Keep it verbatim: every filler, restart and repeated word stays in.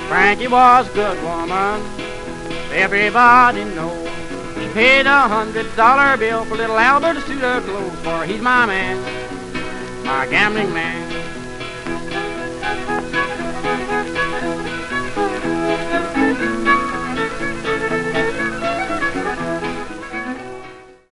Frankie was a good woman, everybody knows. He paid a hundred dollar bill for little Albert to suit her clothes, for he's my man, my gambling man.